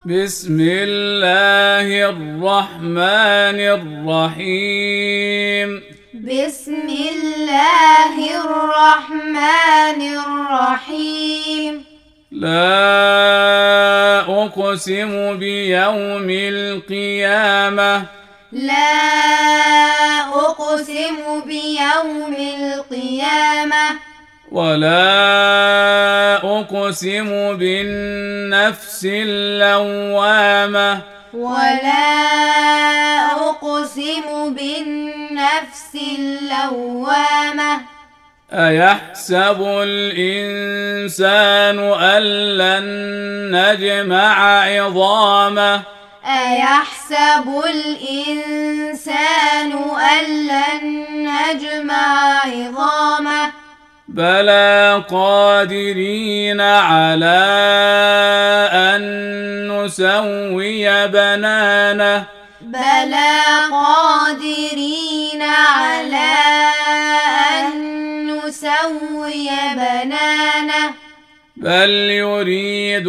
بسم الله الرحمن الرحيم. بسم الله الرحمن الرحيم. لا أقسم بيوم القيامة. لا أقسم بيوم القيامة. ولا أقسم بالنفس اللوامة. ولا أقسم بالنفس اللوامة. أيحسب الإنسان أن لن نجمع عظامه. أيحسب الإنسان أن لن نجمع عظامه. بلى قادرين على أن نسوي بنانه. بلى قادرين على أن نسوي بنانه. بل يريد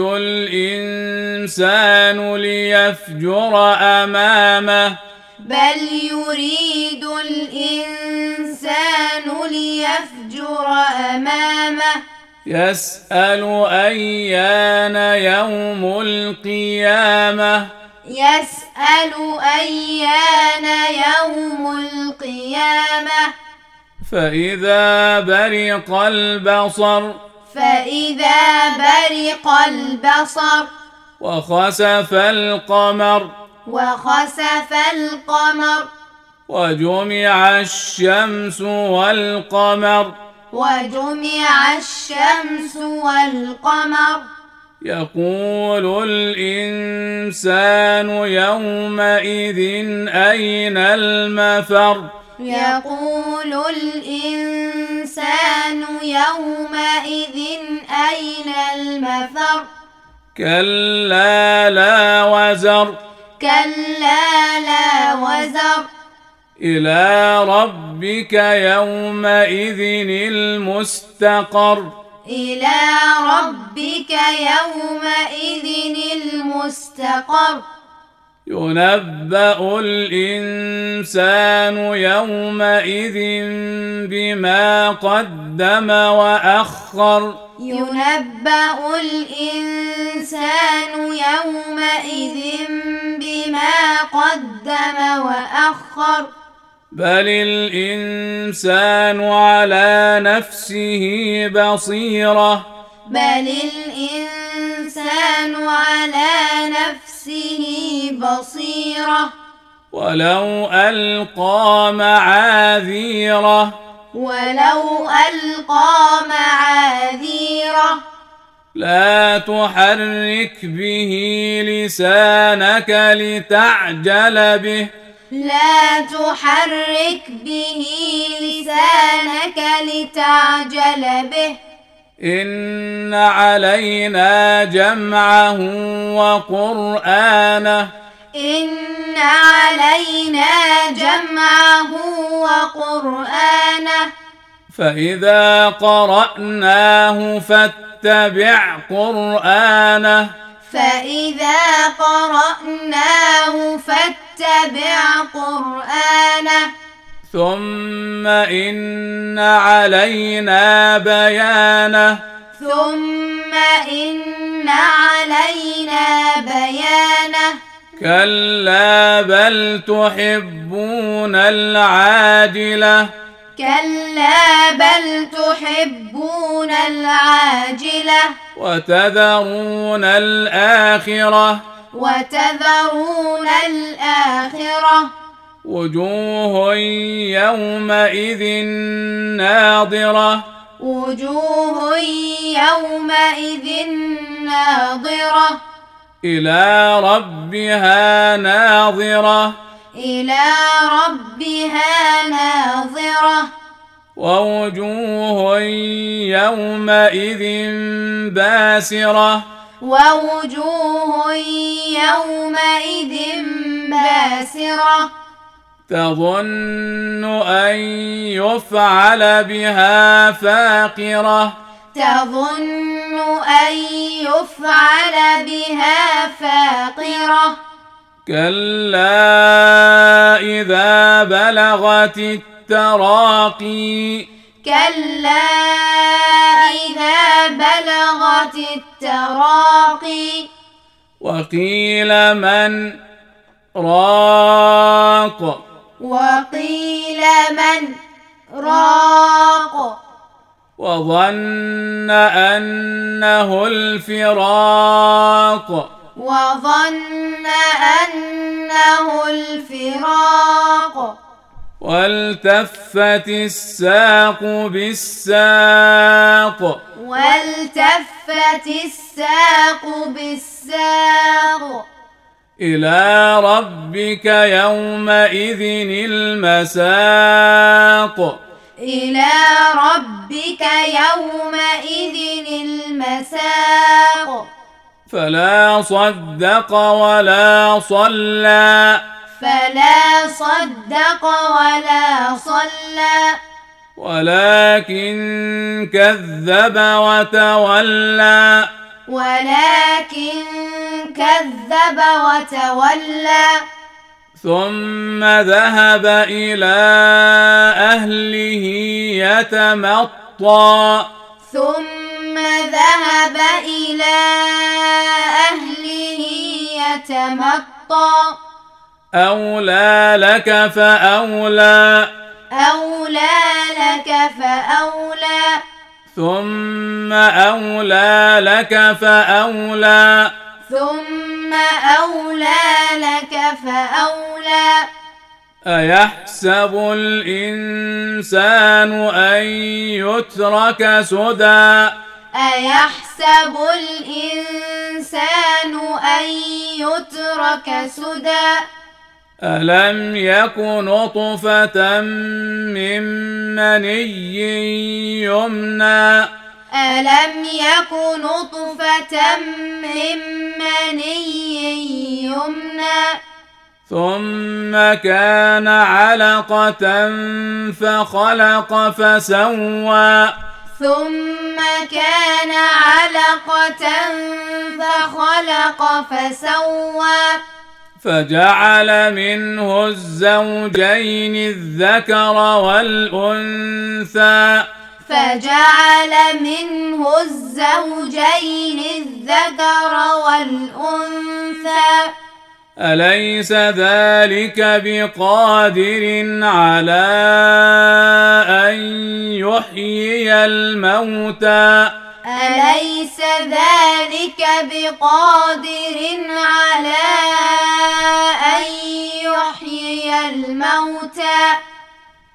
الإنسان ليفجر أمامه. بل يريد الإنسان ليفجر أمامه. يسأل أيان يوم القيامة. يسأل أيان يوم القيامة. فإذا برق البصر. فإذا برق البصر. وخسف القمر. وخسف القمر. وجمع الشمس والقمر. وجمع الشمس والقمر. يقول الإنسان يومئذ أين المفر. يقول الإنسان يومئذ أين المفر. كلا لا وزر. كلا لا وزر. إلى ربك يومئذ المستقر. إلى ربك يومئذ المستقر. ينبأ الإنسان يومئذ بما قدم وأخر. ينبأ الإنسان يومئذ بما قدم وأخر. بل الإنسان على نفسه بصيرة. بل الإنسان على نفسه بصيرة. ولو ألقى معاذيره. ولو ألقى معاذيره. لا تحرك به لسانك لتعجل به. لا تحرك به لسانك لتعجل به. إن علينا جمعه وقرآنه. إن علينا جمعه وقرآنه. فإذا قرأناه فاتبع قرآنه. فإذا قرأناه فاتبع قرآنه. ثم إن علينا بيانه. ثم إن علينا بيانه. كلا بل تحبون العاجلة. كلا بل تحبون العاجلة. وتذرون الآخرة. وتذرون الآخرة. وجوه يومئذ ناضرة. وجوه يومئذ ناظرة. إلى ربها ناظرة. إلى ربها ناظرة. ووجوه يومئذ باسرة. ووجوه يومئذ باسرة. تظن أن يفعل بها فاقرة. تظن أن يفعل بها فاقرة كلا إذا بلغت التراقي كلا إذا بلغت التراقي وقيل من راق وقيل من راق وظن أنه الفراق وظن أنه الفراق والتفت الساق بالساق والتفت الساق بالساق إلى ربك يومئذ المساق إلى ربك يومئذ المساق فلا صدق ولا صلى فلا صدق ولا صلى ولكن كذب وتولى ولكن كذب وتولى ثم ذهب إلى أهله يتمطى ثم ذهب إلى أهله يتمطى أولى لك فأولى أولى لك فأولى ثم أولى لك فأولى ثم أولى لك فأولى أيحسب الإنسان أن يترك سدى أيحسب الإنسان أن يترك سدى ألم يك نطفة من مني يمنى ألم يك نطفة من مني يمنى ثم كان علقة فخلق فسوى ثم كان علقة فخلق فسوى فجعل منه الزوجين الذكر والأنثى فجعل منه الزوجين الذكر والأنثى أليس ذلك بقادر على أن يحيي الموتى أليس ذلك بقادر على أن يحيي الموتى